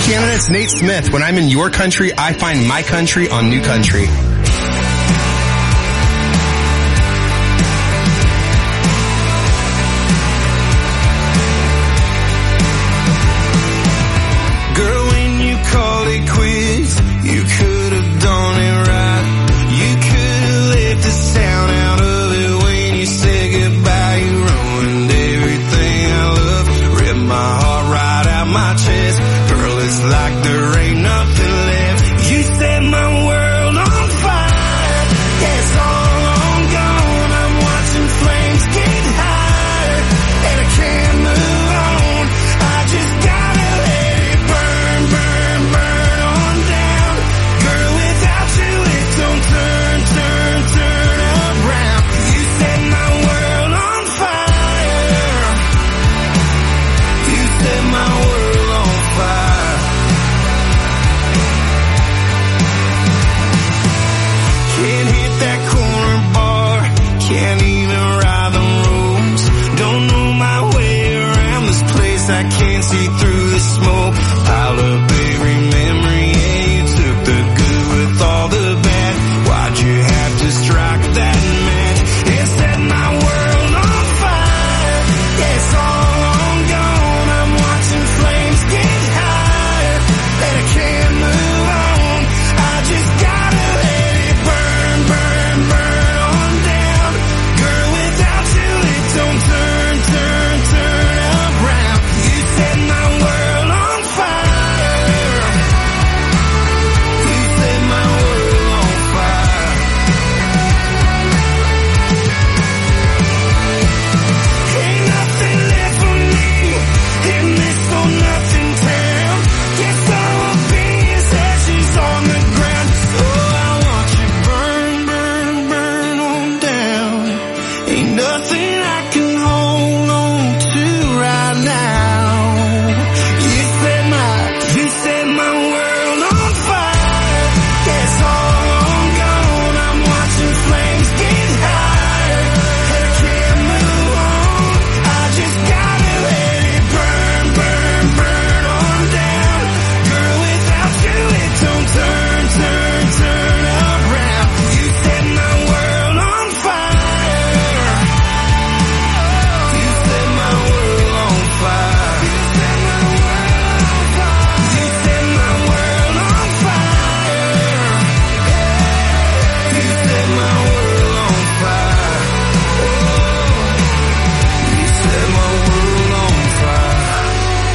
Canada, it's Nate Smith. When I'm in your country, I find my country on New Country. Girl, when you called it quits, you could have done it right. You could have left the sound out of it when you said goodbye. You ruined everything I love, ripped my heart right out my chest. Girl, it's like there ain't nothing left. You set my world on fire. Yeah, it's all on gone. I'm watching flames get higher, and I can't move on. I just gotta let it burn, burn, burn on down. Girl, without you it don't turn, turn, turn around. You set my world on fire. You set my world on fire. Can't hit that corner bar, can't even ride the roads. Don't know my way around this place, I can't see through the smoke. Piled up every memory, yeah, you took the good with all the bad. Why'd you have to strike that match and set my world on fire? Yeah, it's all on gone. I'm watching flames get higher, and I can't move on. I just gotta let it burn, burn, burn on down. Girl, without you it don't turn, turn, turn around. You set my world on fire. You set my world on fire. Ain't nothing left for me in this for nothing town. Guess I will be as ashes on the ground. So I want you burn, burn, burn on down. Ain't nothing I can hold on to right now. You set my world on fire. Yeah, it's all on gone. I'm watching flames get higher, and I can't move on. I just gotta let it burn, burn, burn on down. Girl, without you it don't turn, turn, turn around. You set my world on fire. You set my world on fire. You set my world on fire. You set my world on fire. You set my world on fire. Oh, you set my world on fire.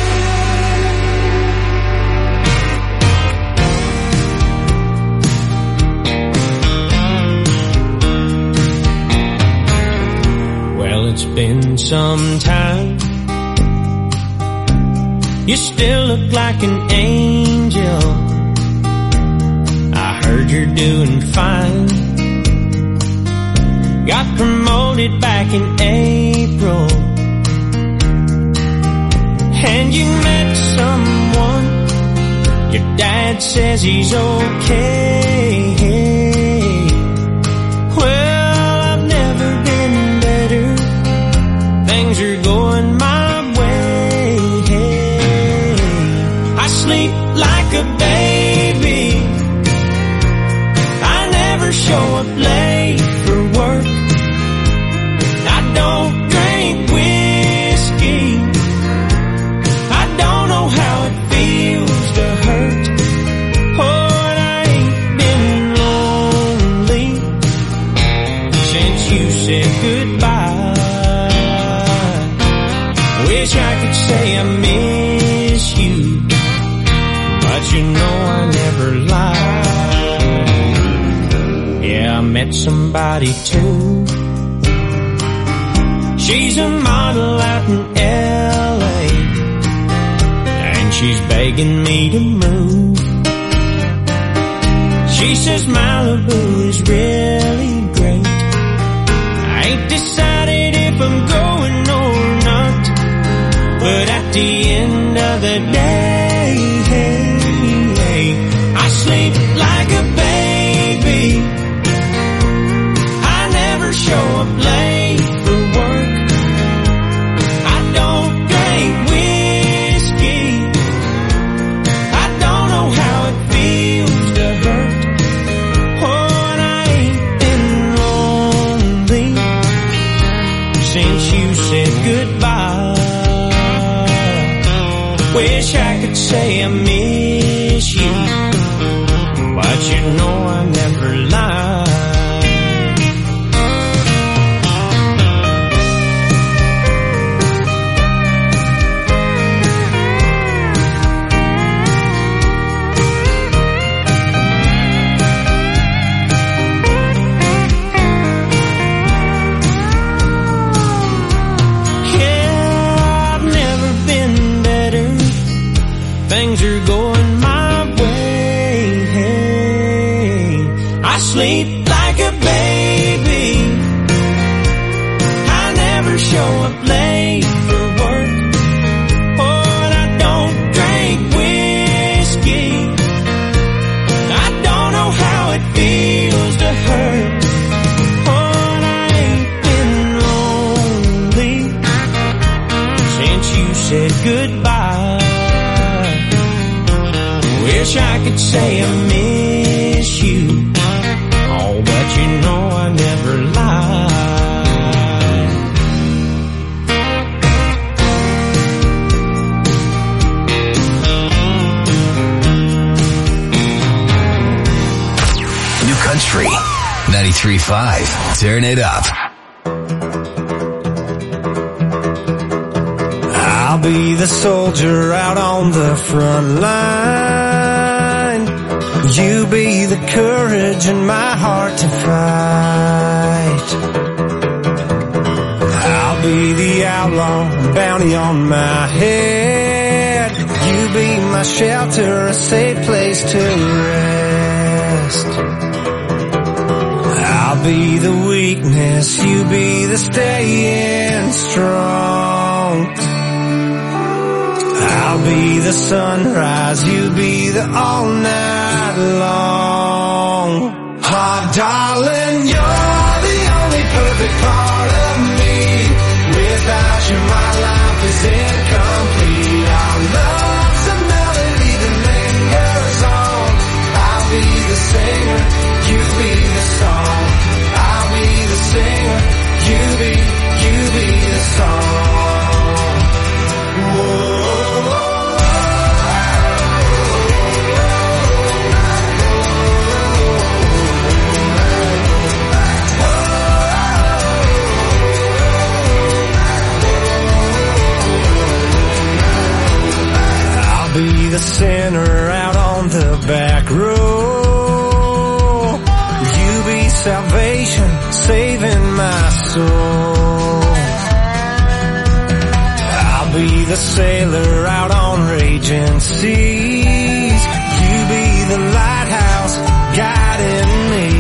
Well, it's been some time. You still look like an angel. I heard you're doing fine. Got promoted back in April, and you met someone. Your dad says he's okay. Well, I've never been better. Things are going my way. I sleep like a baby. I never show up late for work. I don't drink whiskey. I don't know how it feels to hurt. Oh, and I ain't been lonely since you said goodbye. Wish I could say I miss you, but you know I never lie. Yeah, I met somebody too. She's a model out in LA, and she's begging me to move. She says Malibu is really great. I ain't decided if I'm going or not, but at the end of the day, I sleep like a baby. I never show up late for work. I don't drink whiskey. I wish I could say I miss you, but you know I never lie. Things are going my way. I sleep like a baby. I never show up late for work. But I don't drink whiskey. I don't know how it feels to hurt. But I ain't been lonely since you said goodbye. Wish I could say I miss you, oh, but you know I never lie. New Country 93.5. Turn it up. I'll be the soldier out on the front line. You be the courage in my heart to fight. I'll be the outlaw, bounty on my head. You be my shelter, a safe place to rest. I'll be the weakness, you be the staying strong. I'll be the sunrise, you be the all night long. Oh, darling, you're the only perfect part of me. Without you, my life is incomplete. Our love's a melody that lingers on. I'll be the singer, you be the song. I'll be the singer, you be the song. Whoa. Be the sinner out on the back row. You be salvation, saving my soul. I'll be the sailor out on raging seas. You be the lighthouse guiding me.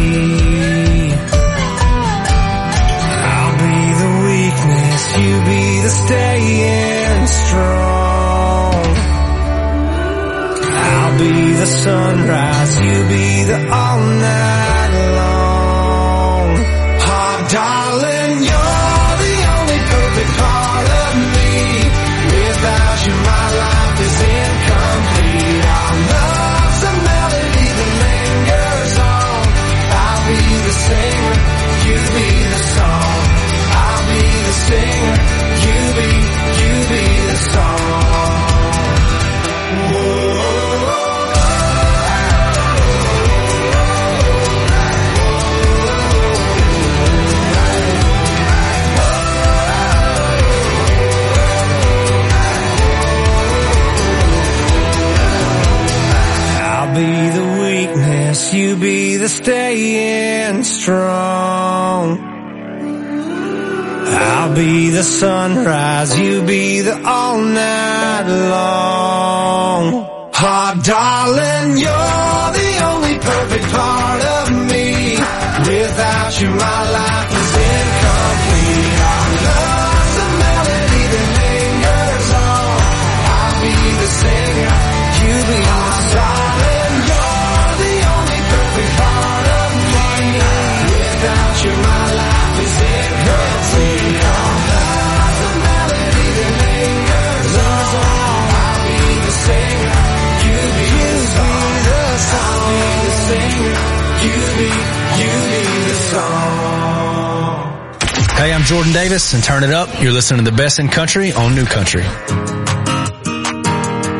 I'll be the weakness, you be the staying strong. I'll be the sunrise, you be the all night long. Oh, darling, you're the only perfect part of me. Without you, my life is incomplete. Our love's a melody that lingers on. I'll be the singer, you be the song. I'll be the singer, you be the song. Whoa. Be the weakness, you be the staying strong. I'll be the sunrise, you be the all night long. Oh, darling, you're the only perfect part of me. Without you, my life is incomplete. Our love's a melody that lingers on. I'll be the singer, you be the song. Without you, my life is incomplete. Our love's a melody that lingers on. I'll be the singer, you be the song. I'll be the singer, you be the song. Hey, I'm Jordan Davis, and turn it up. You're listening to the best in country on New Country.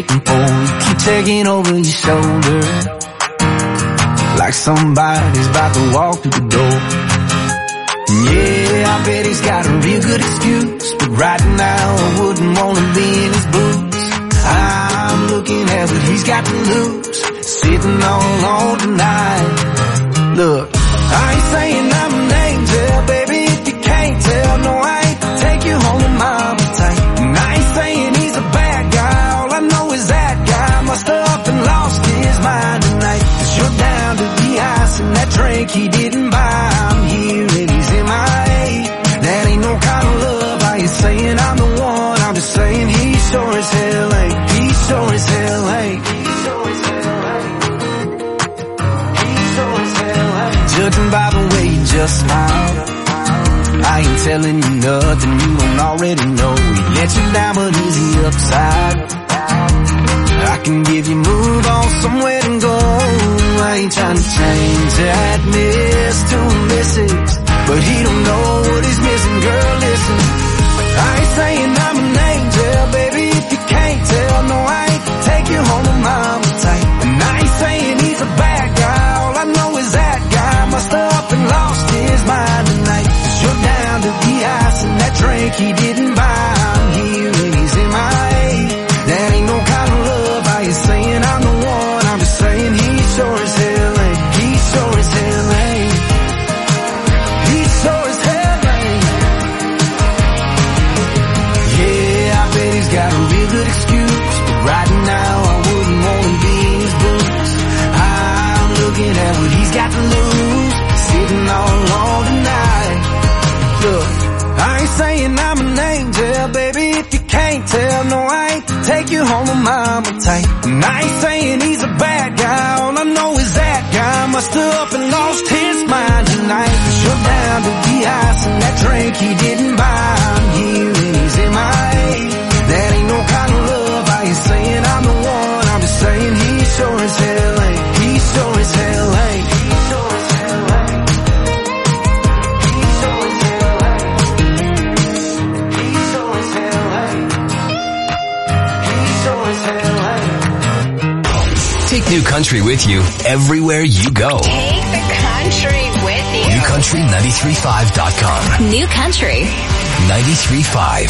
waiting for. You keep checking over your shoulder like somebody's about to walk through the door. Yeah, I bet he's got a real good excuse, but right now I wouldn't want to be in his boots. I'm looking at what he's got to lose, sitting all alone tonight. Look, I ain't saying I'm an angel, baby, if you can't tell. No, I ain't to take you home to mama tight. And I ain't saying he's a bad guy, all I know is that guy must have up and lost his mind tonight. 'Cause you're down to the ice and that drink he didn't buy. I'm here and he's MIA. That ain't no kind of love. I ain't saying I'm the one, I'm just saying he sure as hell ain't. He sure as hell ain't. He sure as hell ain't. He sure as hell ain't. Judging by the way you just smiled, I ain't telling you nothing you don't already know. He let you down, but is he upside? I can give you move on somewhere to go. I ain't trying to change that miss to a missus, but he don't know what he's missing. Girl, listen, I ain't saying I'm an angel, baby, if you can't tell. No, I ain't to take you home to mama tight. And I ain't saying he's a bad guy, all I know is that guy must have up and lost his mind tonight. 'Cause you're down to the ice and that drink he didn't buy. I'm here and he's MIA. That ain't no kind of love. I ain't saying I'm the one, I'm just saying he sure as hell ain't. He sure as hell ain't. He sure as hell ain't. Yeah, I bet he's got a real good excuse, but right now I wouldn't want to be in his boots. I'm looking at what he's got to lose, sitting all alone tonight. Look, I ain't saying I'm an angel, baby, if you can't tell. No, I ain't to take you home to mama tight. And I ain't saying he's a bad guy, all I know is that guy must have up and lost his mind tonight. 'Cause you're down to the ice and that drink he didn't buy. I'm here and he's MIA. That ain't no kind of love. I ain't saying I'm the one, I'm just saying he sure as hell ain't. He sure as hell ain't. He sure as hell ain't. He sure as hell ain't. He sure as hell ain't. He sure as hell ain't. Take New Country with you everywhere you go. Take the country with you. NewCountry935.com. New Country 93.5.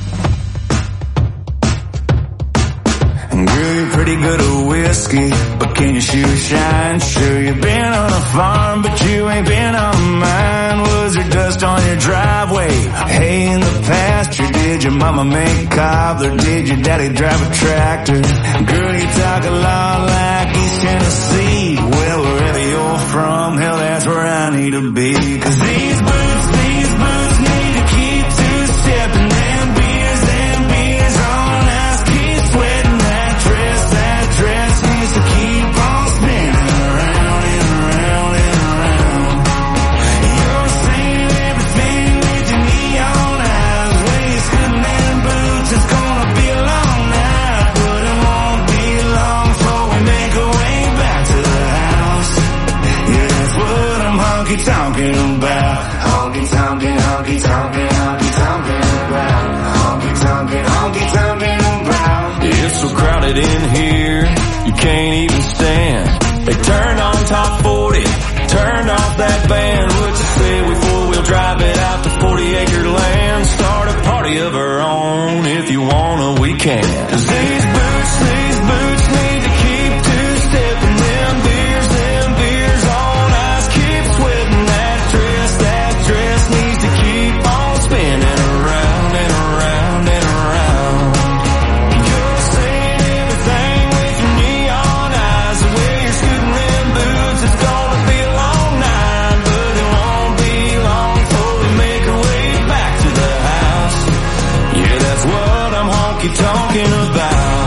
Girl, you're pretty good at whiskey, but can you shoot shine? Sure, you've been on a farm, but you ain't been on mine. Was there dust on your driveway? Hay in the pasture? Did your mama make cobbler? Did your daddy drive a tractor? Girl, you talk a lot like East Tennessee. Well, wherever you're from, hell, that's where I need to be. 'Cause these boots need to keep two-stepping. Them beers on ice, keep sweating. That dress needs to keep on spinning around and around and around. You're saying everything with your neon eyes. Way you're scooting them boots, it's gonna be a long night, but it won't be long before we make our way back to the house. Yeah, that's what I'm honky-tonking about. Honky-tonking, honky-tonking, honky-tonking about. Honky-tonking, honky-tonking about. It's so crowded in here, you can't even stand. They turned on top 40, turned off that band. What you say we four-wheel drive it out to 40-acre land? Start a party of our own, if you wanna, we can. 'Cause these boots need to keep two-stepping. Them beers on ice, keep sweating. That dress needs to keep on spinning around and around and around. You're saying everything with your neon eyes. The way you're scooting them boots, it's gonna be a long night, but it won't be long before we make our way back to the house. Yeah, that's what I'm honky-tonking about.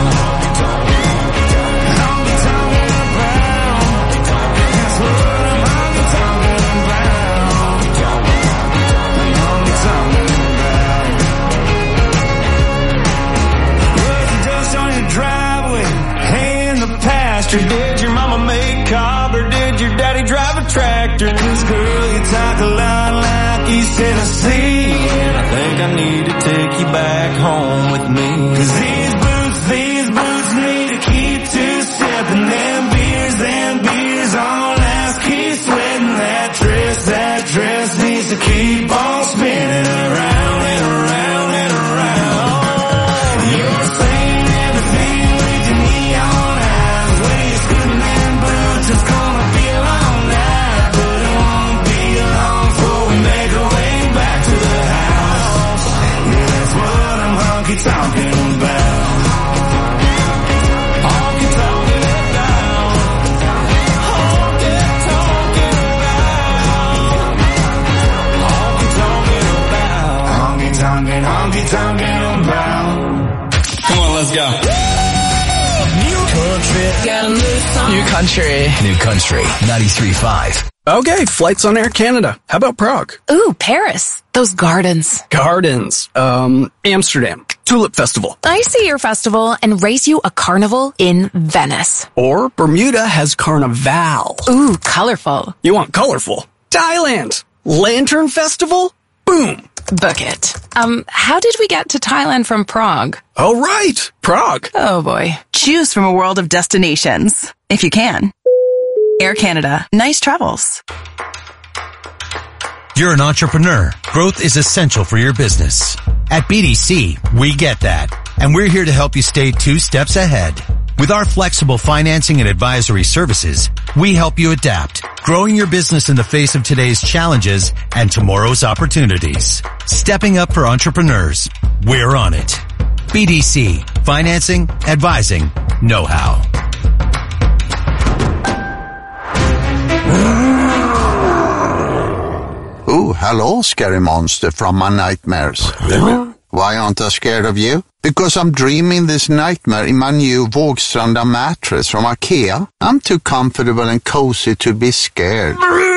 Honky-tonking about. That's what I'm honky-tonking about. Honky-tonking about. Was the dust on your driveway? Hay in the pasture? Did your mama make cob or did your daddy drive a tractor? 'Cause girl, you talk a lot like East Tennessee, and I think I need to take you back home with me. 'Cause these boots need talking about. Come on, let's go. New Country 93.5. Okay, flights on Air Canada. How about Prague? Ooh, Paris. Those gardens. Amsterdam. Tulip Festival. I see your festival and race you a carnival in Venice. Or Bermuda has Carnival. Ooh, colorful. You want colorful? Thailand. Lantern Festival? Boom. Book it. How did we get to Thailand from Prague? Oh, right. Prague. Oh, boy. Choose from a world of destinations, if you can. Air Canada. Nice travels. You're an entrepreneur. Growth is essential for your business. At BDC, we get that. And we're here to help you stay 2 steps ahead. With our flexible financing and advisory services, we help you adapt, growing your business in the face of today's challenges and tomorrow's opportunities. Stepping up for entrepreneurs. We're on it. BDC. Financing, advising, know-how. Oh, hello, scary monster from my nightmares. Why aren't I scared of you? Because I'm dreaming this nightmare in my new Vågstranda mattress from IKEA. I'm too comfortable and cozy to be scared.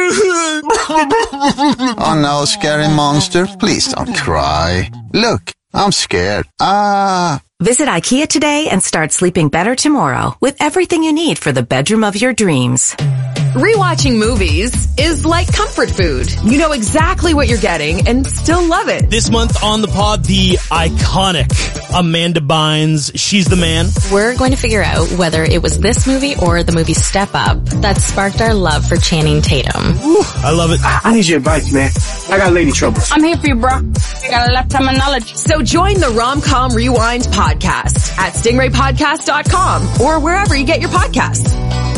Oh no, scary monster, please don't cry. Look, I'm scared. Visit IKEA today and start sleeping better tomorrow with everything you need for the bedroom of your dreams. Rewatching movies is like comfort food. You know exactly what you're getting and still love it. This month on the pod, the iconic Amanda Bynes, She's the Man. We're going to figure out whether it was this movie or the movie Step Up that sparked our love for Channing Tatum. Ooh, I love it. I need your advice, man. I got lady troubles. I'm here for you, bro. I got a lifetime of knowledge. So join the Rom-Com Rewind podcast at stingraypodcast.com or wherever you get your podcasts.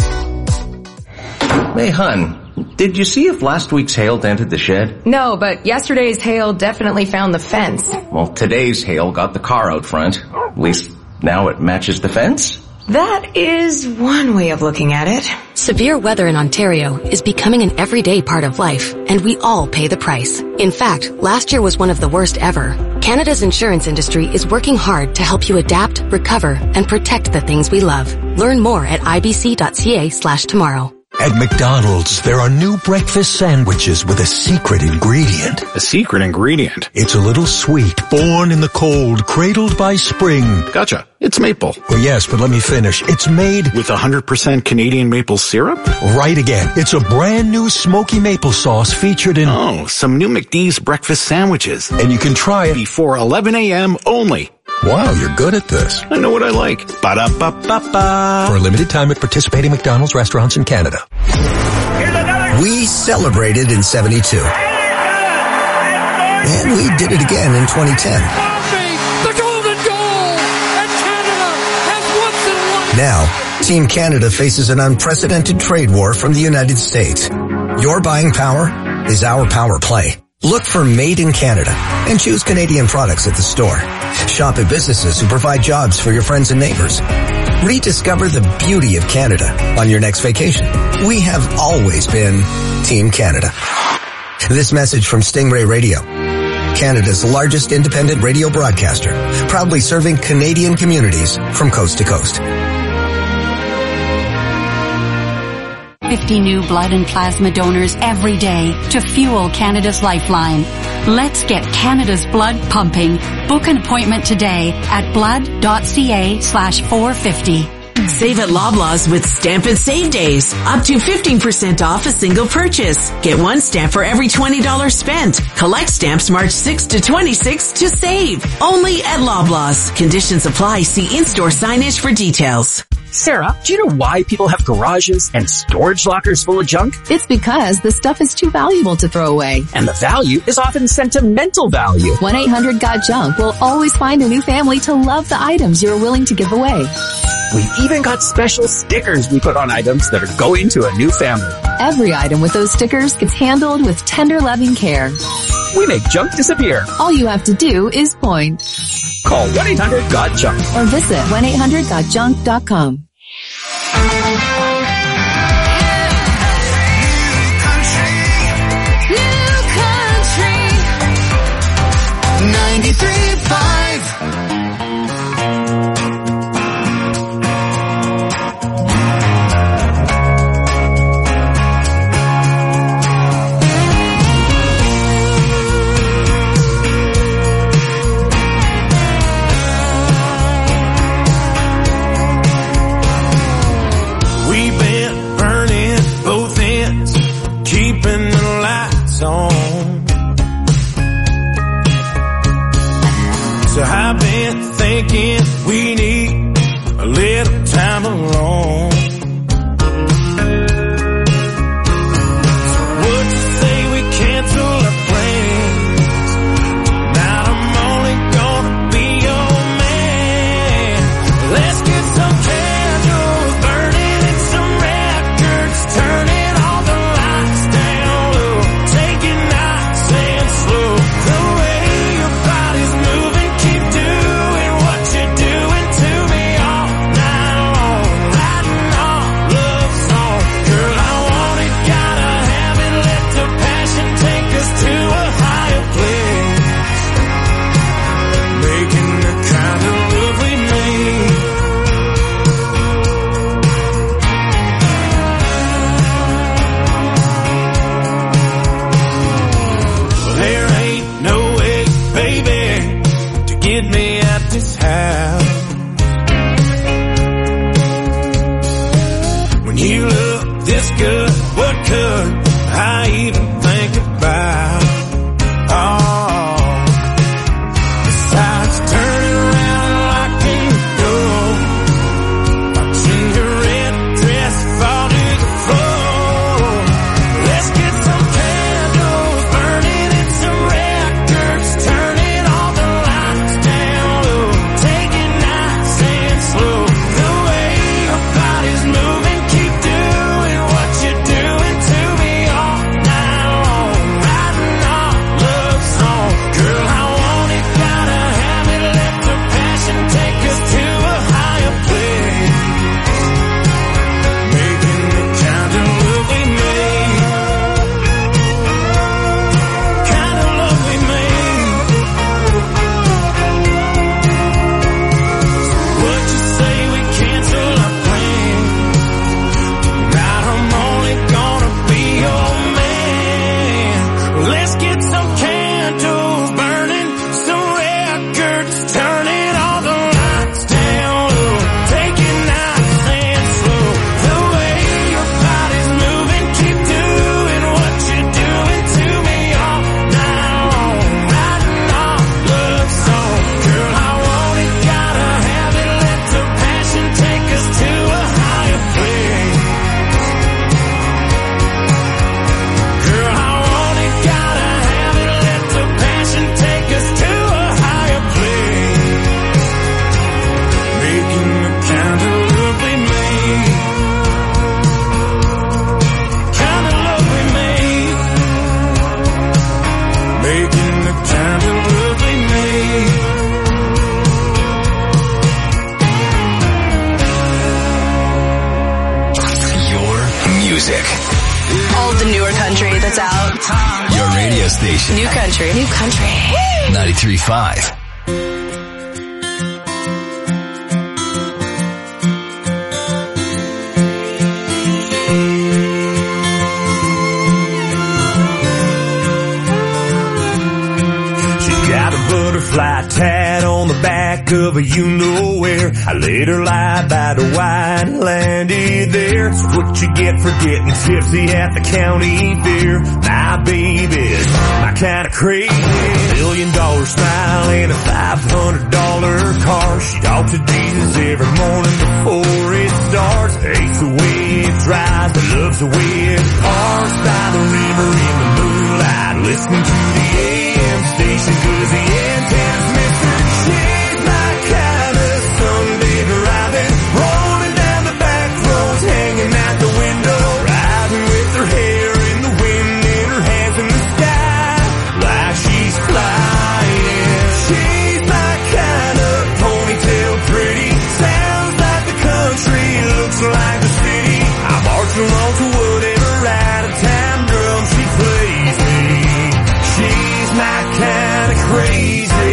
Hey, hun, did you see if last week's hail dented the shed? No, but yesterday's hail definitely found the fence. Well, today's hail got the car out front. At least now it matches the fence. That is one way of looking at it. Severe weather in Ontario is becoming an everyday part of life, and we all pay the price. In fact, last year was one of the worst ever. Canada's insurance industry is working hard to help you adapt, recover, and protect the things we love. Learn more at ibc.ca/tomorrow. At McDonald's, there are new breakfast sandwiches with a secret ingredient. A secret ingredient? It's a little sweet, born in the cold, cradled by spring. Gotcha. It's maple. Well, yes, but let me finish. It's made with 100% Canadian maple syrup? Right again. It's a brand new smoky maple sauce featured in... Oh, some new McD's breakfast sandwiches. And you can try it before 11 a.m. only. Wow, you're good at this. I know what I like. Ba-da-ba-ba-ba. For a limited time at participating McDonald's restaurants in Canada. We celebrated in 72. And we did it again in 2010. The golden goal! And Canada has once and Now, Team Canada faces an unprecedented trade war from the United States. Your buying power is our power play. Look for Made in Canada and choose Canadian products at the store. Shop at businesses who provide jobs for your friends and neighbors. Rediscover the beauty of Canada on your next vacation. We have always been Team Canada. This message from Stingray Radio, Canada's largest independent radio broadcaster, proudly serving Canadian communities from coast to coast. 50 new blood and plasma donors every day to fuel Canada's lifeline. Let's get Canada's blood pumping. Book an appointment today at blood.ca/450. Save at Loblaws with Stamp and Save Days. Up to 15% off a single purchase. Get one stamp for every $20 spent. Collect stamps March 6 to 26 to save. Only at Loblaws. Conditions apply. See in-store signage for details. Sarah, do you know why people have garages and storage lockers full of junk? It's because the stuff is too valuable to throw away. And the value is often sentimental value. 1-800-GOT-JUNK will always find a new family to love the items you're willing to give away. We've even got special stickers we put on items that are going to a new family. Every item with those stickers gets handled with tender, loving care. We make junk disappear. All you have to do is point. Call 1-800-GOT-JUNK or visit 1-800-GOT-JUNK.com. We've been burning both ends, keeping the lights on. So I've been thinking we need a little time alone. So would you say we cancel our plans? Now I'm only gonna be your man. Let's get some candles burning and some records, turning all the lights down low, taking nights and slow. The way your body's moving, keep doing what you're doing to me all night long, writing all love songs. Girl, I want it, gotta have it, let the passion take us to a higher place, making the kind of love we made. Well, there ain't no way, baby, to get me out this house. When you look this good, what could I even think about? Oh, besides turning around and locking the door, watching your red dress fall to the floor. Let's get some candles burning and some records, turning all the lights down low, taking nights and slow. The way your body's moving, keep doing what you're doing to me all night long, writing all love songs. Girl, I want it, gotta have it, let the passion take us to a higher place, making the kind of love we made, kind of love we made. Would you say we cancel our plans? Tonight I'm only gonna be your man. Let's get some candles burning, some records, turning all the lights down low, taking nights and slow. The way your body's moving, keep doing what you're doing to me all night long, writing all love songs. Girl, I want it, gotta have it, let the passion take us to a higher place. Girl, I want it, gotta have it, let the passion take us to a higher place, making the kind of love we made, kind of love we made, making the kind of love we made. Your music. All the newer country that's out. Your radio station. New country. New country. 93.5. She got a butterfly tat on the back of a you-know-where. I let her lie by the white and landed there. So what you get for getting tipsy at the county fair? My baby's my kind of crazy. $1 million smile and a $500 car. She talks to Jesus every morning before it starts. Hates the way it drives, but loves the way it parks by the river in the moonlight, listening to the AM station 'cause the antenna's missing. She's my kind of Sunday driving, rolling down the back roads, hanging out the window, riding with her hair in the wind and her hands in the sky, like she's flying. She's my kind of ponytail pretty, sounds like the country, looks like the city. I march along to whatever out of town drum she plays me. She's my kind of crazy.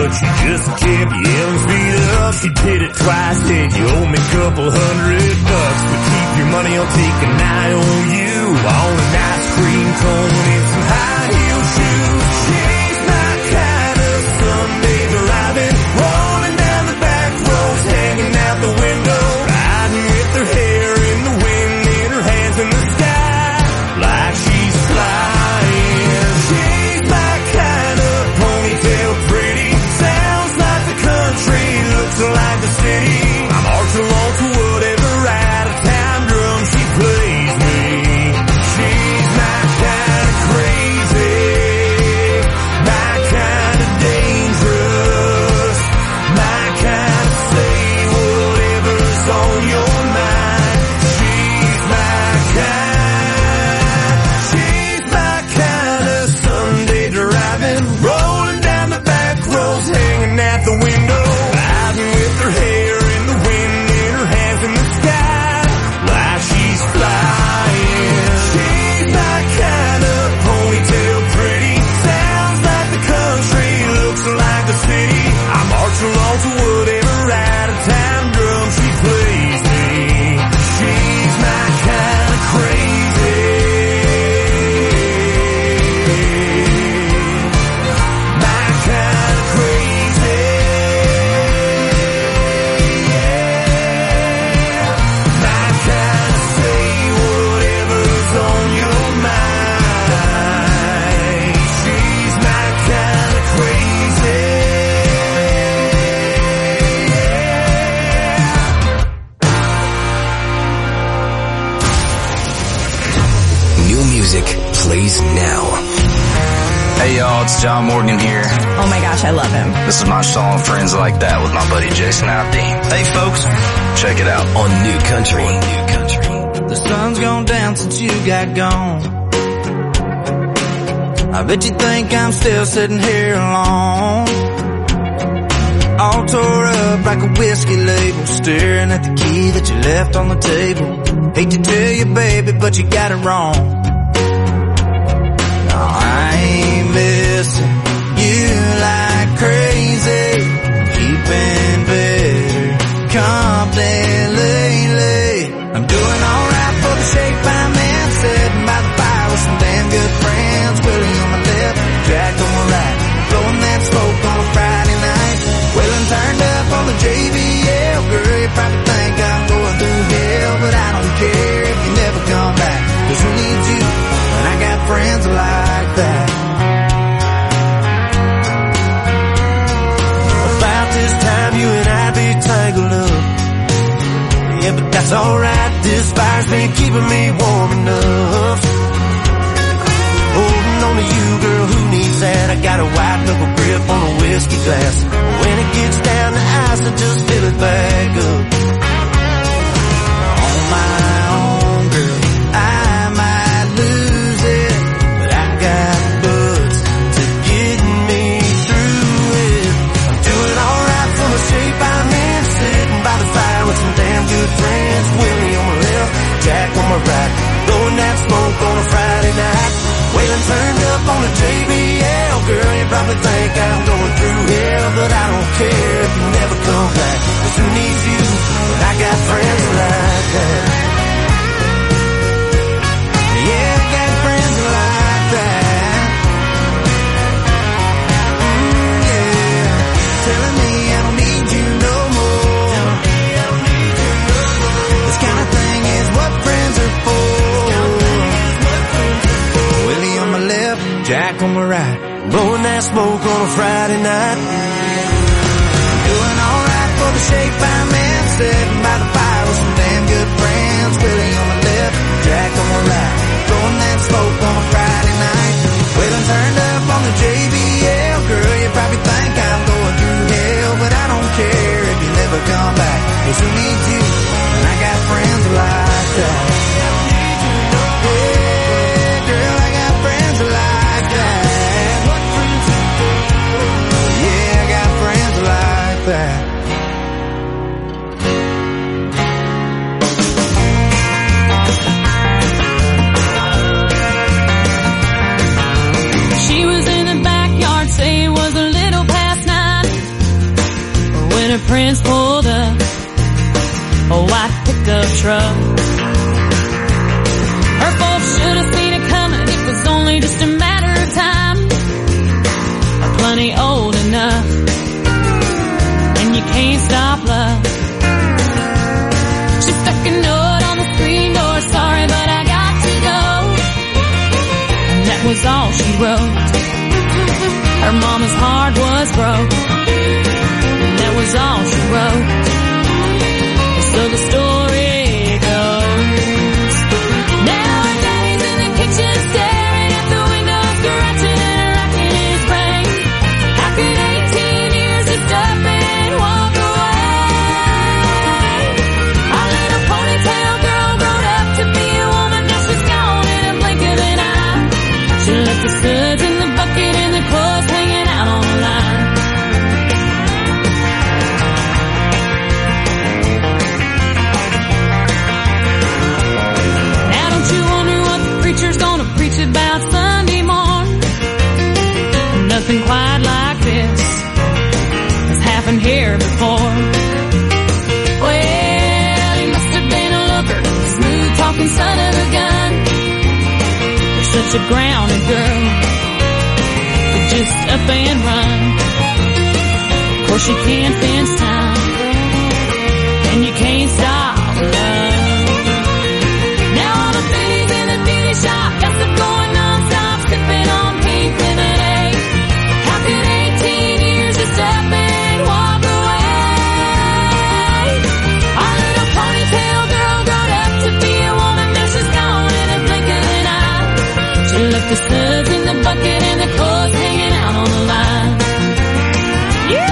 but she just kept yelling speed up. She did it twice, said you owe me a couple $100, but keep your money, I'll take an eye on you. On an ice cream cone and some high heel shoes. She's my kind of Sunday driving, rolling down the back roads, hanging out the window, riding with her hair in the wind and her hands in the sky, like she's flying. She's my kind of ponytail pretty, sounds like the country, looks like the city. I march along to whatever out-of-town drum she plays me. She's my kind of crazy, my kind of dangerous, my kind of say whatever's on your mind. She's my kind of Sunday driving, rolling down the back roads, hanging out the window, riding with her hair in the wind and her hands in the sky, like she's flying. She's my kind of ponytail pretty, sounds like the country, looks like the city. I march along to whatever out-of-town drum she plays me. She's my kind of crazy, my kind of crazy, my kind of say whatever's on your mind. She's my kind of crazy. New music plays now. Hey y'all, it's John Morgan here. Oh my gosh, I love him. This is my song Friends Like That with my buddy Jason Aldean. Hey folks, check it out. On New Country. The sun's gone down since you got gone. I bet you think I'm still sitting here alone, all tore up like a whiskey label, staring at the key that you left on the table. Hate to tell you baby, but you got it wrong. No, I ain't missing you like crazy, keeping better company lately. I'm doing alright for the shape I'm in, sitting by the fire with some damn good friends. Willie on my left, Jack on my right, blowing that smoke on a Friday night. Wailing turned up on the JBL, girl, you probably think I'm going through hell, but I don't care if you never come back, 'cause who needs you when I got friends like that? About this time you and I be tangled up, yeah, but that's alright, this fire's been keeping me warm enough. Holding on to you, girl, who needs that? I got a white knuckle grip on a whiskey glass. When it gets down to ice, I just fill it back up. On my own, girl, I might lose it, but I got buds to get me through it. I'm doing alright for the shape I'm in, sitting by the fire with some damn good friends. Willie on my left, Jack on my right, blowing that smoke on a Friday night. Wailing turned up on the JBL, girl, you probably think I'm going through hell, but I don't care if you never come back, 'cause who needs you when I got friends like that? Yeah, I got friends like that. Yeah, telling me I don't need you no more. This kind of thing is what friends are for. Willie on my left, Jack on my right, blowing that smoke on a Friday night. Doing alright for the shape I'm in, sitting by the fire with some damn good friends. Willie on my left, Jack on my right, blowing that smoke on a Friday night. Wailing turned up on the JBL, girl, you probably think I'm going through hell, but I don't care if you never come back, 'cause who needs you when I got friends like that? pickup truck. Her folks should have seen it coming. It was only just a matter of time. Plenty old enough, and you can't stop love. She stuck a note on the screen door, sorry but I got to go. And that was all she wrote. Her mama's heart was broke, and that was all she wrote. So the story goes. Now her daddy's in the kitchen staring at the window, scratching and racking his brain. How could 18 years just up and walk away? Our little ponytail girl grown up to be a woman, now she's gone in a blink of an eye. She left the suds in the bucket and the clothes hanging out on the line. Now don't you wonder what the preacher's gonna preach about Sunday morn? Nothing quite like this has happened here before. Well, he must have been a looker, smooth talking son of a gun. You're such a grounded girl, could just up and run. Of course you can't fence time, and you can't stop love. Now all the things in the beauty shop got them going non-stop, sipping on pink lemonade. How could 18 years just up and walk away? Our little ponytail girl grown up to be a woman, now she's gone in a blink of an eye. She left the suds in the bucket and the clothes hanging out on the line. Yeah!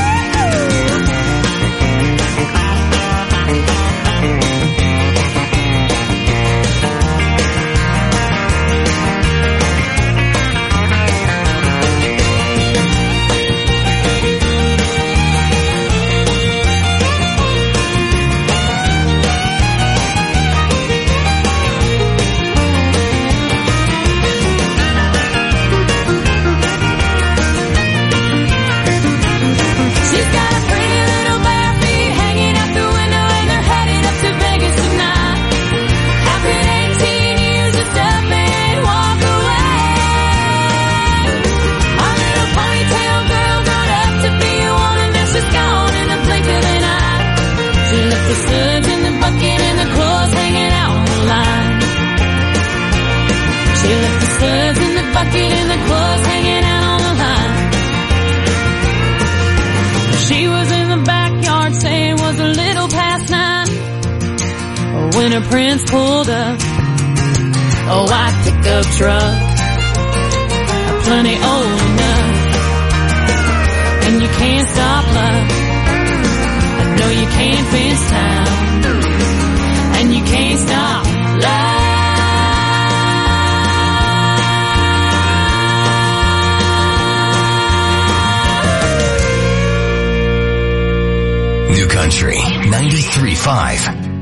She's got a pretty little bare feet hanging out the window and they're headed up to Vegas tonight. How could 18 years just up and walk away? Our little ponytail girl grown up to be a woman, now she's gone in the blink of an eye. She left the suds in the bucket and the clothes hanging out on the line. She left the suds in the bucket and the clothes hanging out on the line. She was in the backyard saying it was a little past 9 when her prince pulled up a white pickup truck, plenty old enough, and you can't stop love. I know you can't fence time, and you can't stop love. New Country 93.5.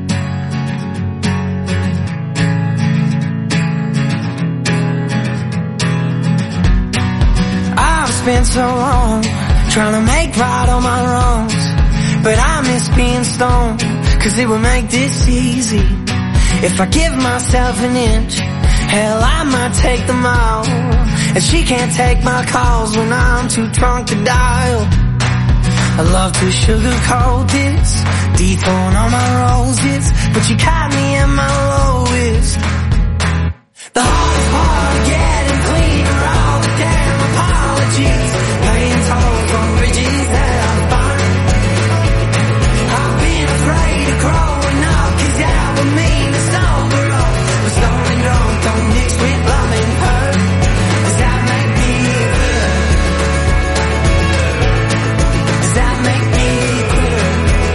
I've spent so long trying to make right all my wrongs, but I miss being stoned, cause it would make this easy. If I give myself an inch, hell I might take the mile, and she can't take my calls when I'm too drunk to dial. I love to sugarcoat this, dethrone all my roses, but you caught me at my lowest. The hardest part of getting clean are all the damn apologies, paying tolls on bridges that I'm fine. I've been afraid of growing up, cause that would mean to sober up, but stoned and drunk don't mix with love and hurt. Does that make me good? Does that make me good?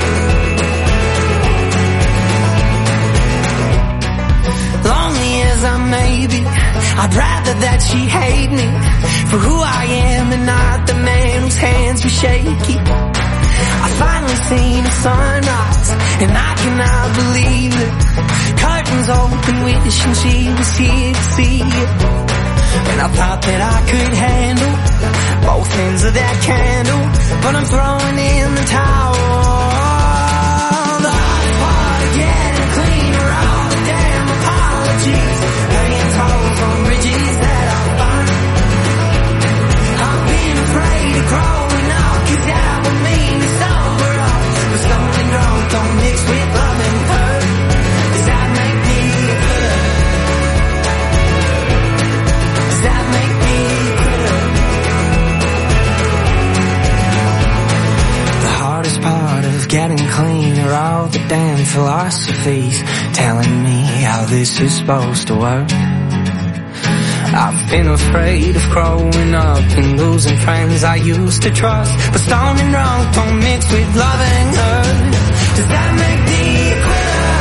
Lonely as I may be, I'd rather that she hate me for who I am and not the man whose hands were shaky. I finally seen a sunrise and I cannot believe it. Curtains open, wishing she was here to see it. And I thought that I could handle both ends of that candle, but I'm throwing in the towel. The hardest part of getting clean philosophies telling me how this is supposed to work. I've been afraid of growing up and losing friends I used to trust, but stoned and drunk don't mix with loving hurt. Does that make me a quitter?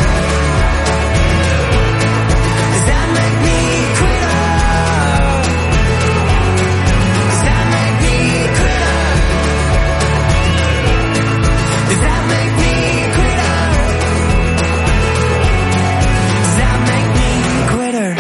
Does that make me a quitter? Does that make me a quitter? Does that make me a quitter? Does that make me a quitter?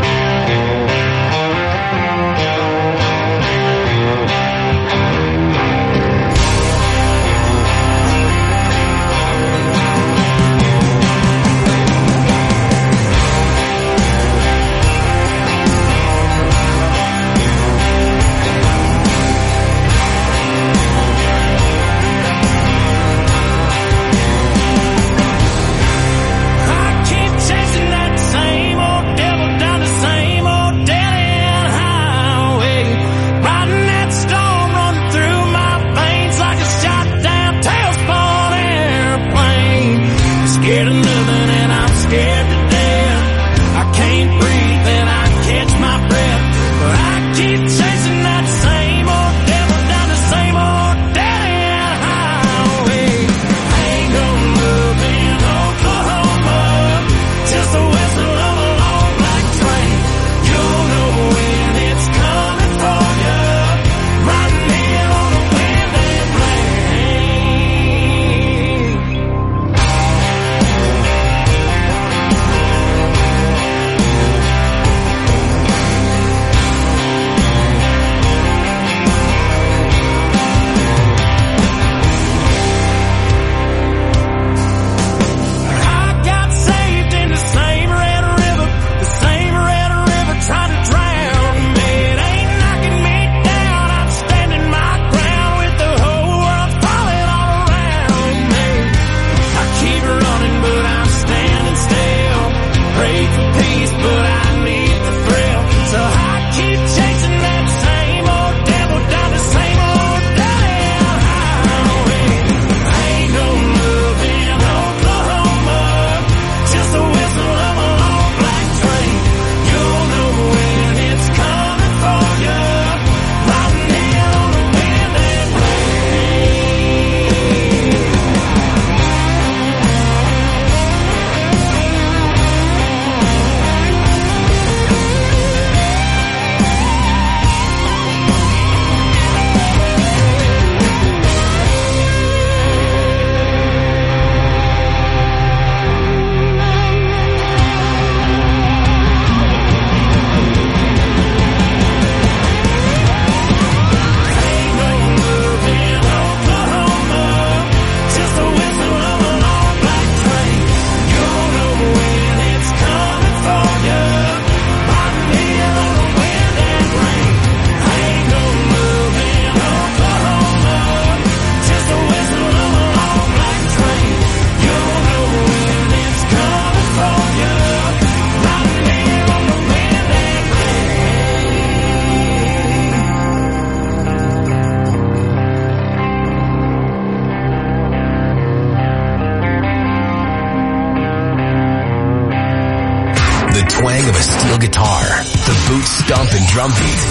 Drum beat.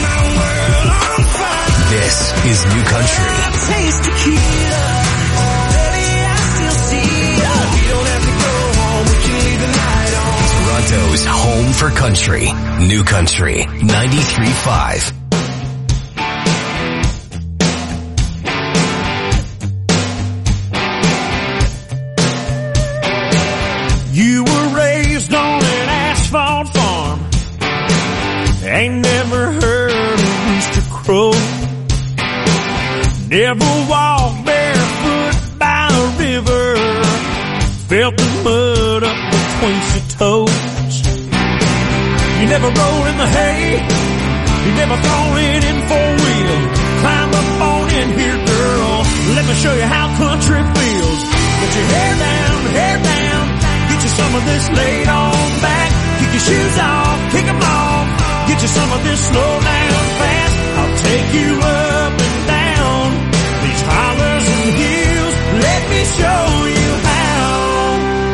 This is New Country. Toronto's home for country. New Country 93.5. You were raised on an asphalt farm. Ain't never heard a rooster crow. Never walked barefoot by a river. Felt the mud up between your toes. You never rolled in the hay. You never thrown it in four-wheel. Climb up on in here, girl. Let me show you how country feels. Get your hair down, hair down. Get you some of this laid on back. Kick your shoes off, kick them off. Get you some of this slow down fast. I'll take you up and down these hollers and hills. Let me show you how.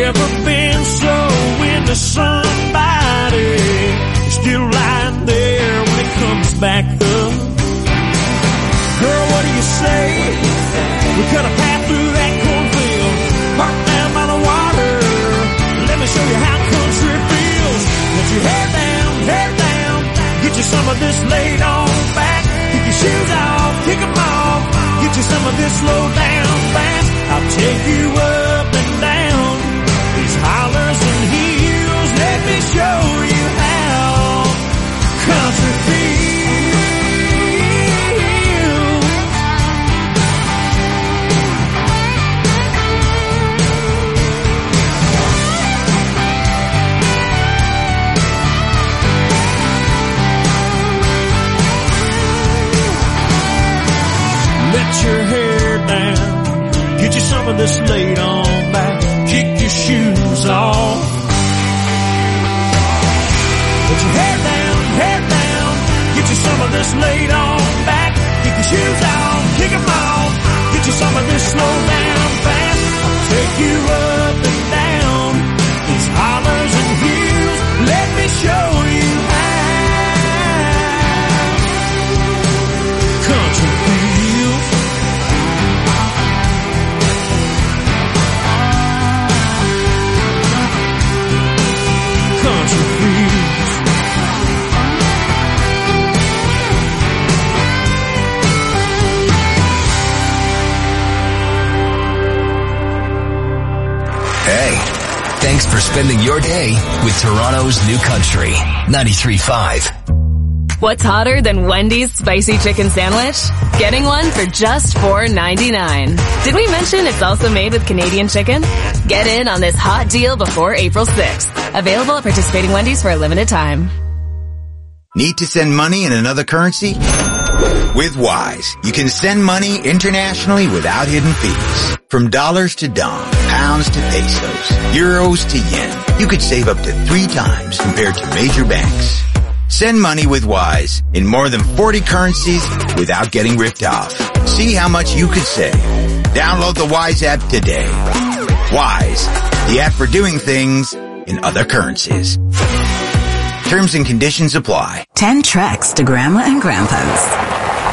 Ever been so into somebody? Still lying there when it comes back up. Girl, what do you say? We cut a path through that cornfield, parked down by the water. Let me show you how country feels. Let your hair down, get you some of this laid on back. Kick your shoes off, kick them off, get you some of this slow down fast. I'll take you up and down these hollers and hills. Let me show you how country feels. Let your hair down, get you some of this laid on back, kick your shoes off. Let your hair down, get you some of this laid on back, kick your shoes off, kick them off, get you some of this slow down fast. I'll take you up and down these hollers and hills. Let me show you how country feels. Country feels. Hey, thanks for spending your day with Toronto's New Country 93.5. What's hotter than Wendy's spicy chicken sandwich? Getting one for just $4.99. Did we mention it's also made with Canadian chicken? Get in on this hot deal before April 6th. Available at participating Wendy's for a limited time. Need to send money in another currency? With Wise, you can send money internationally without hidden fees. From dollars to dong, pounds to pesos, euros to yen, you could save up to 3 times compared to major banks. Send money with Wise in more than 40 currencies without getting ripped off. See how much you could save. Download the Wise app today. Wise, the app for doing things in other currencies. Terms and conditions apply. 10 treks to Grandma and Grandpa's.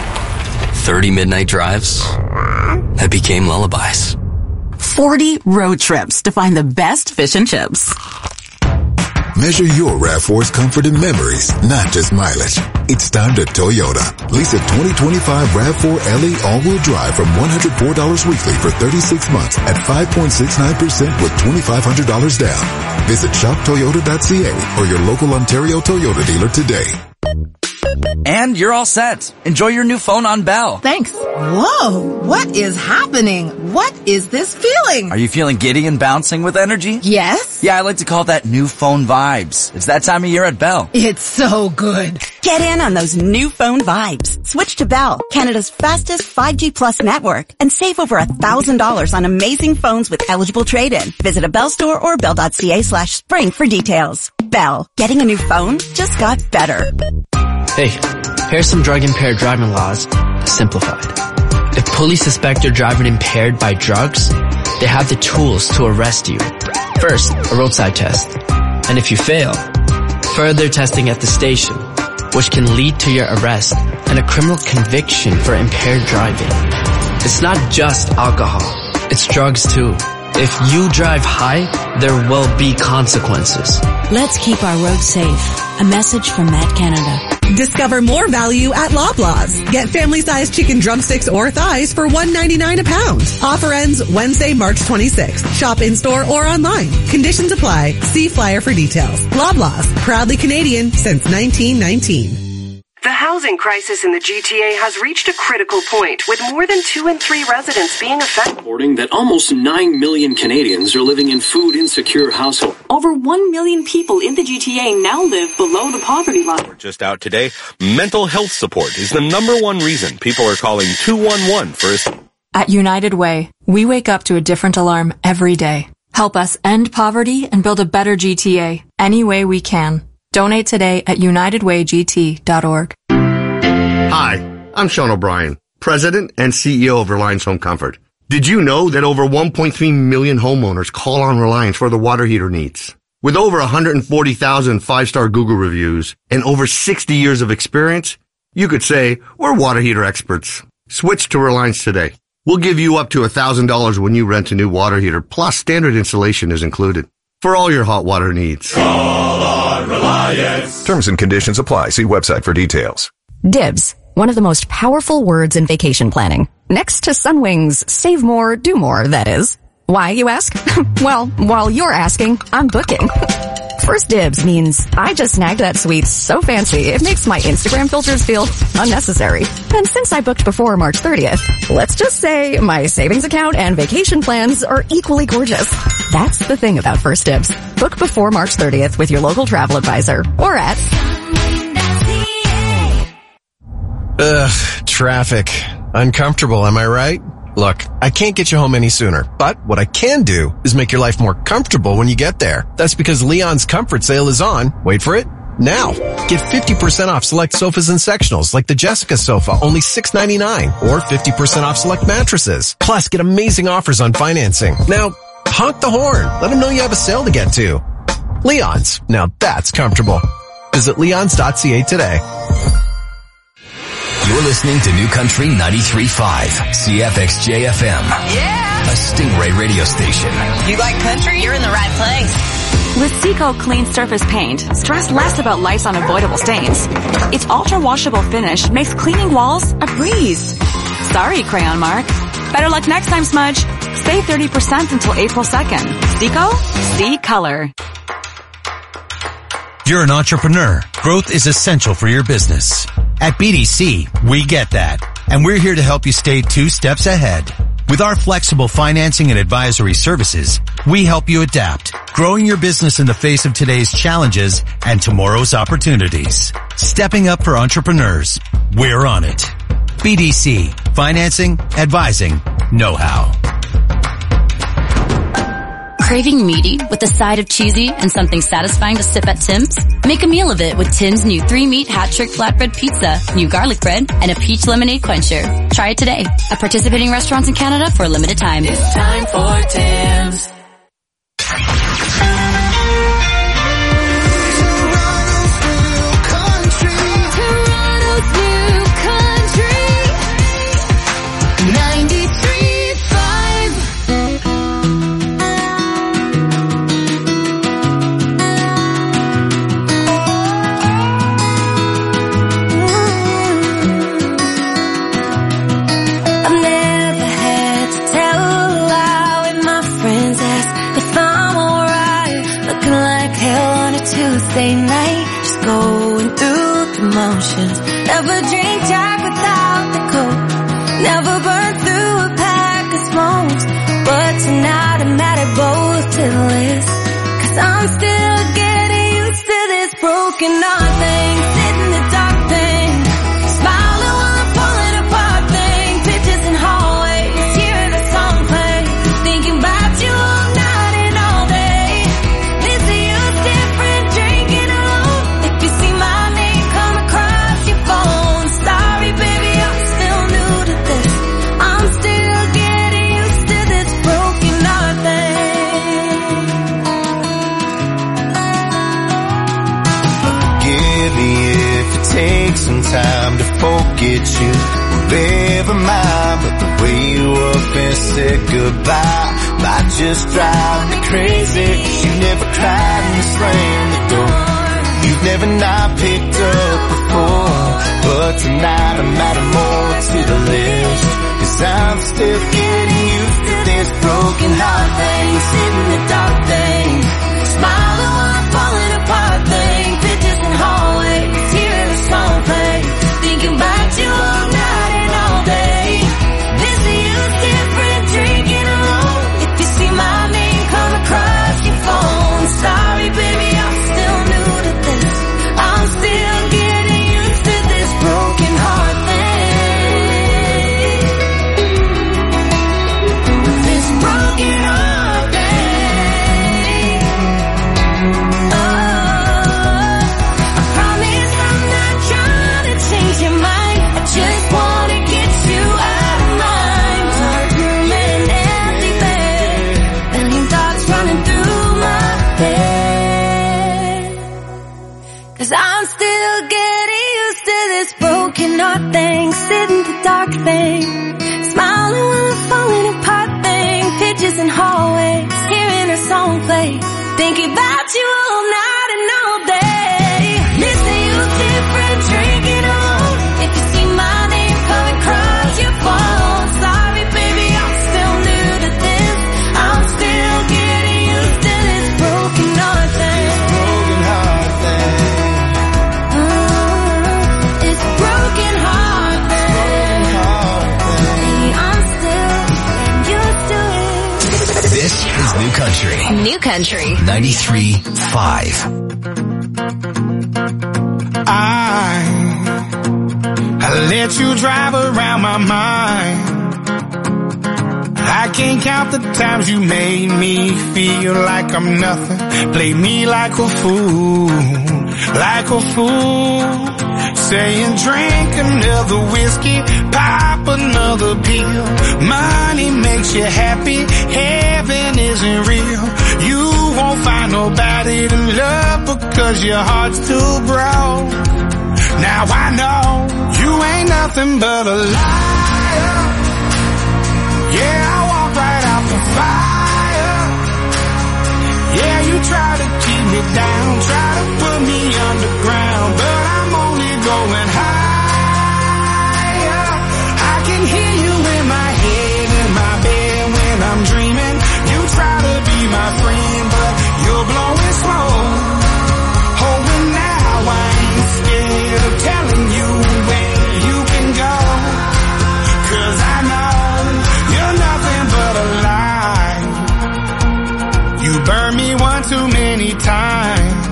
30 midnight drives that became lullabies. 40 road trips to find the best fish and chips. Measure your RAV4's comfort and memories, not just mileage. It's time to Toyota. Lease a 2025 RAV4 LE all-wheel drive from $104 weekly for 36 months at 5.69% with $2,500 down. Visit shoptoyota.ca or your local Ontario Toyota dealer today. And you're all set. Enjoy your new phone on Bell. Thanks. Whoa, what is happening? What is this feeling? Are you feeling giddy and bouncing with energy? Yes. Yeah, I like to call that new phone vibes. It's that time of year at Bell. It's so good. Get in on those new phone vibes. Switch to Bell, Canada's fastest 5G plus network, and save over $1,000 on amazing phones with eligible trade-in. Visit a Bell store or bell.ca/spring for details. Bell, getting a new phone just got better. Hey, here's some drug-impaired driving laws simplified. If police suspect you're driving impaired by drugs, they have the tools to arrest you. First, a roadside test. And if you fail, further testing at the station, which can lead to your arrest and a criminal conviction for impaired driving. It's not just alcohol, it's drugs too. If you drive high, there will be consequences. Let's keep our roads safe. A message from Met Canada. Discover more value at Loblaws. Get family-sized chicken drumsticks or thighs for $1.99 a pound. Offer ends Wednesday, March 26th. Shop in-store or online. Conditions apply. See flyer for details. Loblaws, proudly Canadian since 1919. The housing crisis in the GTA has reached a critical point, with more than 2 in 3 residents being affected. Reporting that almost 9 million Canadians are living in food-insecure households. Over 1 million people in the GTA now live below the poverty line. Just out today, mental health support is the #1 reason people are calling 211 for assistance. At United Way, we wake up to a different alarm every day. Help us end poverty and build a better GTA any way we can. Donate today at unitedwaygt.org. Hi, I'm Sean O'Brien, President and CEO of Reliance Home Comfort. Did you know that over 1.3 million homeowners call on Reliance for their water heater needs? With over 140,000 5-star Google reviews and over 60 years of experience, you could say we're water heater experts. Switch to Reliance today. We'll give you up to $1,000 when you rent a new water heater, plus standard installation is included. For all your hot water needs. Call on Reliance. Terms and conditions apply. See website for details. Dibs, one of the most powerful words in vacation planning. Next to Sunwing's save more, do more, that is. Why, you ask? Well, while you're asking, I'm booking. First dibs means I just snagged that suite so fancy it makes my Instagram filters feel unnecessary. And since I booked before March 30th, let's just say my savings account and vacation plans are equally gorgeous. That's the thing about First Dibs. Book before March 30th with your local travel advisor or at... Ugh, traffic. Uncomfortable, am I right? Look, I can't get you home any sooner, but what I can do is make your life more comfortable when you get there. That's because Leon's Comfort Sale is on, wait for it, now. Get 50% off select sofas and sectionals like the Jessica sofa, only $6.99, or 50% off select mattresses. Plus, get amazing offers on financing. Now, honk the horn. Let them know you have a sale to get to. Leon's, now that's comfortable. Visit leons.ca today. You're listening to New Country 93.5, CFXJ-FM. Yeah! A Stingray radio station. You like country? You're in the right place. With Seco Clean Surface Paint, stress less about life's unavoidable stains. Its ultra-washable finish makes cleaning walls a breeze. Sorry, Crayon Mark. Better luck next time, Smudge. Save 30% until April 2nd. Seco? See color. You're an entrepreneur. Growth is essential for your business. At BDC, we get that. And we're here to help you stay 2 steps ahead. With our flexible financing and advisory services, we help you adapt, growing your business in the face of today's challenges and tomorrow's opportunities. Stepping up for entrepreneurs. We're on it. BDC. Financing, advising, know-how. Craving meaty with a side of cheesy and something satisfying to sip at Tim's? Make a meal of it with Tim's new 3-meat hat-trick flatbread pizza, new garlic bread, and a peach lemonade quencher. Try it today at participating restaurants in Canada for a limited time. It's time for Tim's. Tuesday night, just going through the motions. Never drink Jack without the Coke. Never burn through a pack of smokes. But tonight I'm at it both to the list. 'Cause I'm still getting used to this broken heart thing. Sit in the dark thing. Smiling while I'm falling apart thing. Pictures in hallways, hearing a song play. Thinking about you all night and all day. Missing you different, drinking alone. If you see my name come across your phone. Sorry baby, I'm still new to this. I'm still getting used to this broken heart thing. Forgive me if it takes some time to forget you. Wherever mine, but the way you up and said goodbye might just drive me crazy. 'Cause you never cried and slammed the door. You've never not picked up before. But tonight I'm adding more to the list. 'Cause I'm still getting used to this broken heart thing. Sitting in the dark thing. Smiling while I'm falling apart thing. Pictures in hallways, hearing a song play. Thinking about you all night and all day. Missing you different, drinking alone. If you see my name come across your phone. Sorry baby, I'm still new to this. I'm still getting used to this broken heart thing. doing our thing, sitting the dark thing, smiling while I'm falling apart thing, pitches and hallways, hearing our song play, thinking about you all night and all day. Missing you different, drinking alone. If you see my name come across your phone, sorry baby, I'm still new to this. I'm still getting used to this broken heart thing. This broken heart thing. I'm still used to it. This is New Country. New Country 93.5. I let you drive around my mind. I can't count the times you made me feel like I'm nothing. Played me like a fool, like a fool. Saying drink another whiskey, pop another pill. Money makes you happy, heaven isn't real. You won't find nobody to love because your heart's too broke. Now I know you ain't nothing but a liar. Yeah, I walk right out the fire. Yeah, you try to keep me down, try to put me underground, but I'm only going higher. I can hear you in my head, in my bed when I'm dreaming. You try to be my friend, but you're blowing smoke. Oh, and now I ain't scared of telling you where you can go, 'cause I know you're nothing but a lie. You burned me one too many times,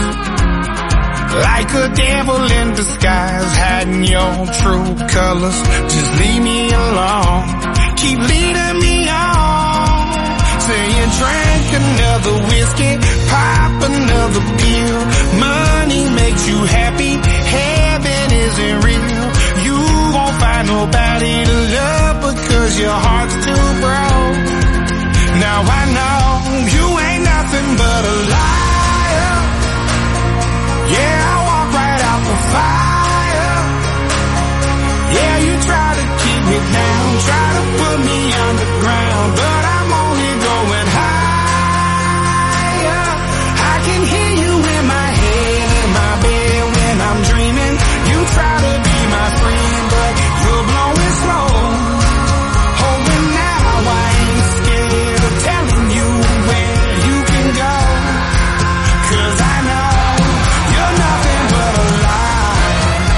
like a devil in disguise, hiding your true colors. Just leave me alone, keep leading me on. Saying drink another whiskey, pop another pill. Money makes you happy, heaven isn't real. You won't find nobody to love because your heart's too broke. Now I know you ain't nothing but a liar. Yeah, I walk right out the fire. Yeah, you try to keep me down, try to put me underground, but I'm only going higher. I can hear you in my head, in my bed when I'm dreaming. You try to be my friend, but you're blowing slow. Oh, and now I ain't scared of telling you where you can go, 'cause I know you're nothing but a lie.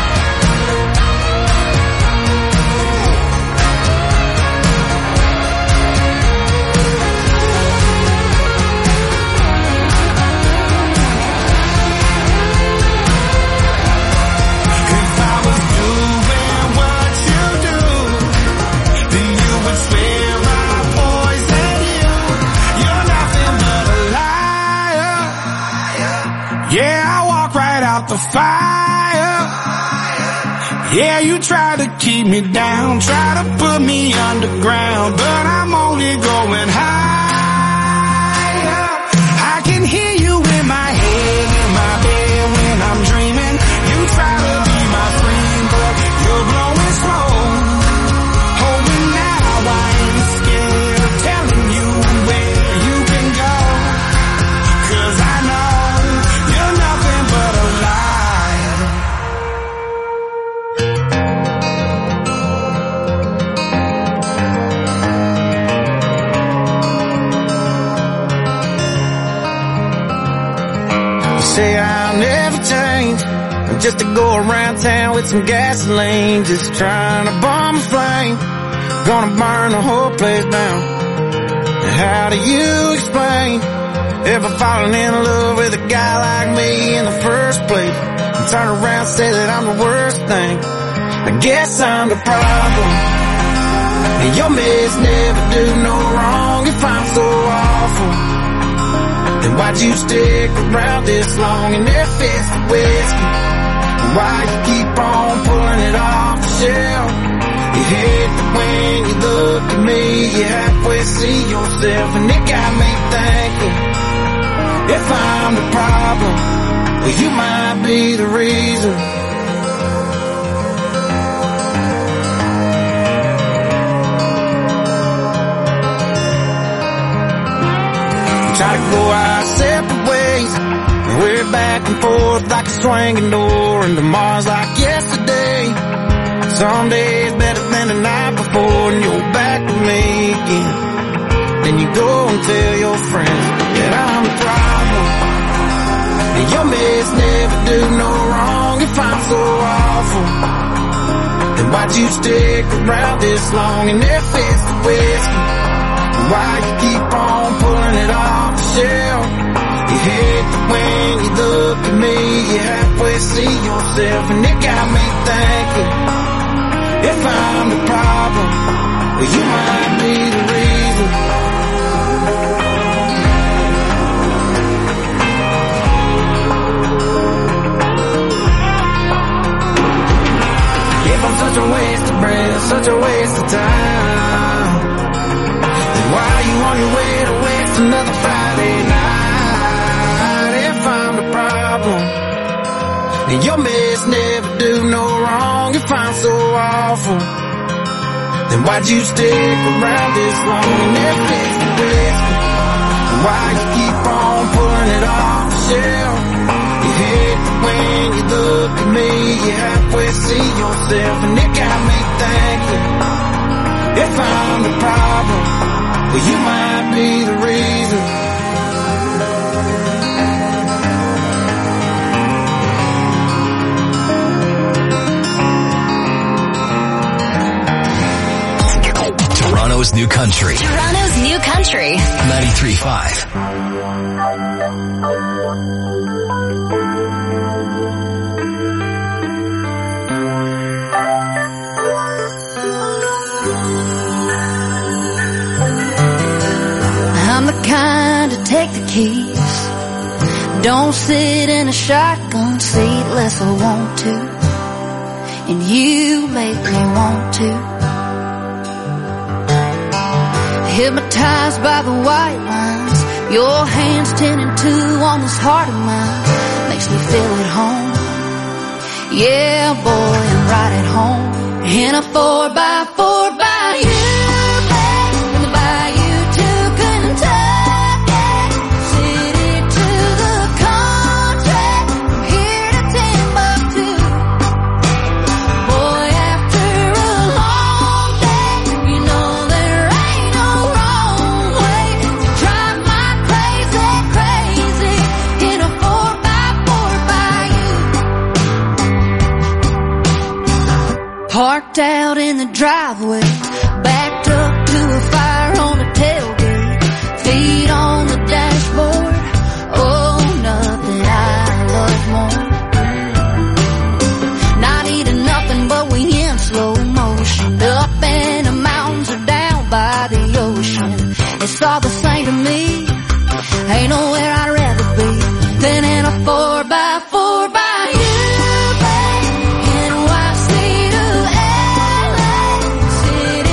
If I was doing what you do, then you would swear I poisoned you. You're nothing but a liar. Yeah, I walk right out the fire. Yeah, you try to keep me down, try to put me underground, but I'm only going higher. I can hear you in my head, in my bed when I'm dreaming. You try to be my friend, but you're blowing smoke. Oh, and now I ain't scared of telling you where you can go, 'cause I know you're nothing but a lie. You say I'll never change, just to go around town with some gasoline, just trying to bomb a flame, gonna burn the whole place down. How do you explain ever falling in love with a guy like me in the first place, and turn around and say that I'm the worst thing? I guess I'm the problem, and your meds never do no wrong. If I'm so awful, then why'd you stick around this long? And if it's the whiskey, why you keep on pulling it off the shelf? You hate that when you look at me, you halfway see yourself, and it got me thinking, if I'm the problem, well, you might be the reason. try to go our separate ways. We're back and forth like a swinging door, and tomorrow's like yesterday. Some days better than the night before, and you're back with me again. Then you go and tell your friends that I'm the problem. And your mess never do no wrong if I'm so awful. Then why'd you stick around this long? And if it's the whiskey, why you keep on pulling it off the shelf? You hate that when you look at me, you halfway see yourself, and it got me thinking, if I'm the problem, well, you might be the reason. If I'm such a waste of breath, such a waste of time, then why are you on your way to waste another Friday night? If I'm the problem, and your mess never do no wrong, if I'm so awful, then why'd you stick around this long? And if it's the whiskey, why you keep on pulling it off the shelf? You hate that when you look at me, you halfway see yourself, and it got me thinking, if I'm the problem, well, you might be the reason. Toronto's New Country. Toronto's New Country. 93.5. I'm the kind to take the keys, don't sit in a shotgun seat unless I want to, and you make me want to. Hypnotized by the white lines, your hands 10 and 2 on this heart of mine, makes me feel at home. Yeah, boy, I'm right at home in a 4x4 by you. Parked out in the driveway, backed up to a fire on the tailgate, feet on the dashboard. Oh, nothing I love more. Not eating nothing, but we in slow motion, up in the mountains or down by the ocean. It's all the same to me. Ain't nowhere I'd rather be than in a 4x4 by you. NYC to LA, city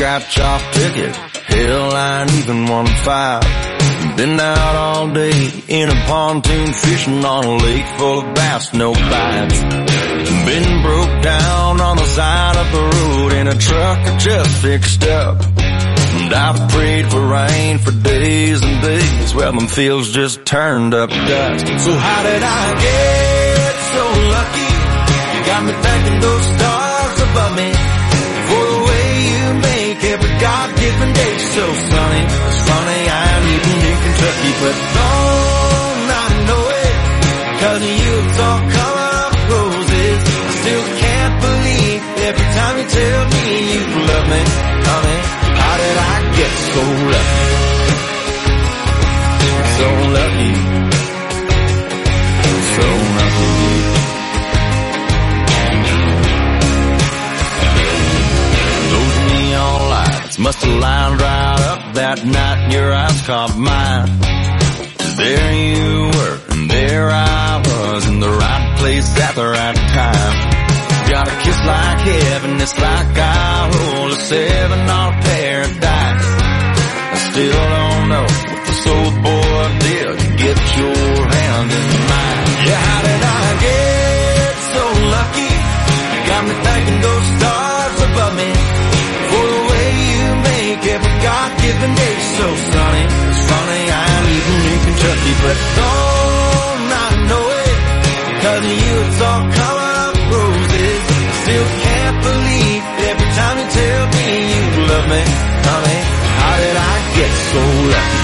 scratch-off ticket. Hell, I ain't even 1-5. Been out all day in a pontoon fishing on a lake full of bass, no bites. Been broke down on the side of the road in a truck I just fixed up. And I've prayed for rain for days and days. Well, them fields just turned up dust. So how did I get so lucky? You got me thanking those stars above me for the way you make every God-given day so sunny. It's funny, I'm even in Kentucky, but don't I know it? 'Cause of you it's all color of roses. I still can't believe every time you tell me you love me, honey. How did I get so lucky? So lucky. So lucky. Those neon lights must have lined right up that night your eyes caught mine. There you were, and there I was in the right place at the right time. Got a kiss like heaven, it's like I roll a 7 on paradise. I still don't know what the soul boy did to get your hand in mine. Yeah, how did I get so lucky? You got me thanking those stars above me for the way you make every God-given day so sunny. It's funny, I'm even in Kentucky, but don't I know it? 'Cause of you it's all color of roses. Still can't believe every time you tell me you love me, honey. How did I get so lucky?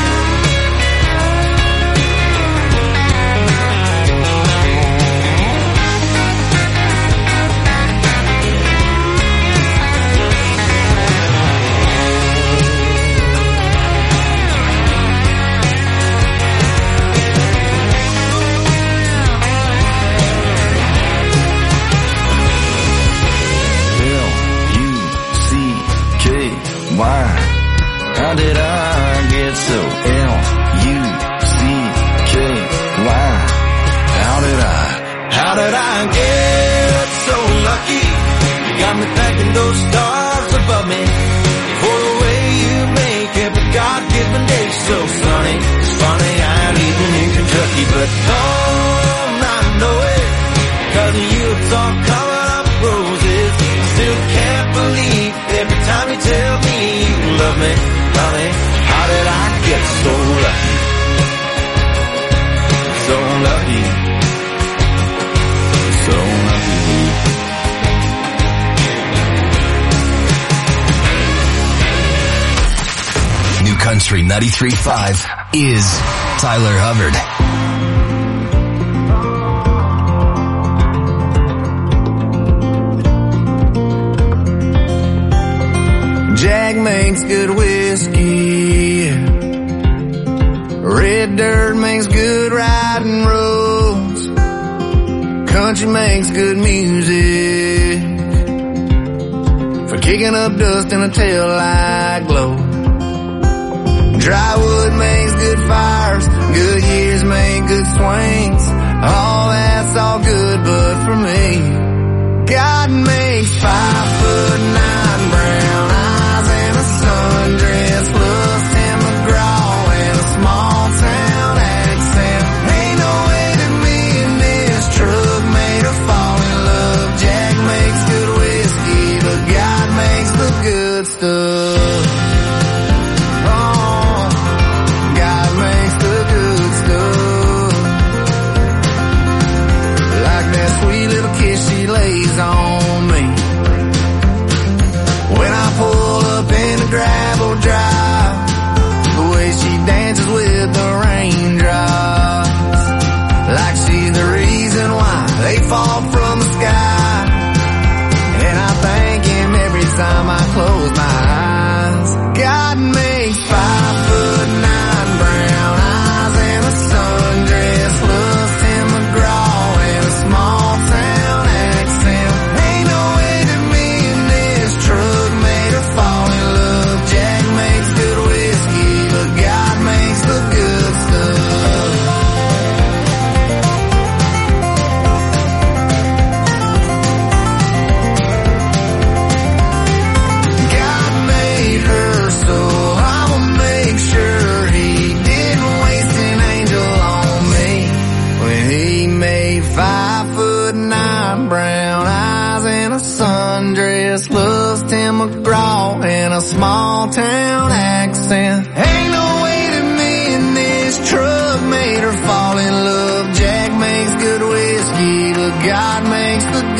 Why? How did I get so L-U-C-K-Y? How did I get so lucky? You got me thanking those stars above me for the way you make every God-given day so sunny. It's funny, I ain't even in Kentucky, but don't I know it? 'Cause of you it's all color of roses. Still can't believe every time you tell me you love me, honey. How did I get so lucky? So lucky. So lucky. New Country 93.5 is Tyler Hubbard. Jack makes good whiskey. Red dirt makes good riding roads. Country makes good music for kicking up dust in a taillight glow. Dry wood makes good fires. Good years make good swings. All that's all good, but for me, God makes 5'9" brown eyes and a sundress plus Tim McGraw and a small town accent. Ain't no way that me and this truck made her fall in love. Jack makes good whiskey, but God makes the good stuff. Oh, God makes the good stuff. Like that sweet little kiss she lays on me when I pull up in a gravel drive, the way she dances with the raindrops, like she's the reason why they fall from the sky. And I thank him every time I close my eyes. God makes 5'9" brown eyes and a sundress plus Tim McGraw and a small town accent. Ain't no way that me and this truck made her fall in love. Jack makes undressed, loves Tim McGraw and a small town accent. Ain't no way to me in this truck made her fall in love. Jack makes good whiskey, but God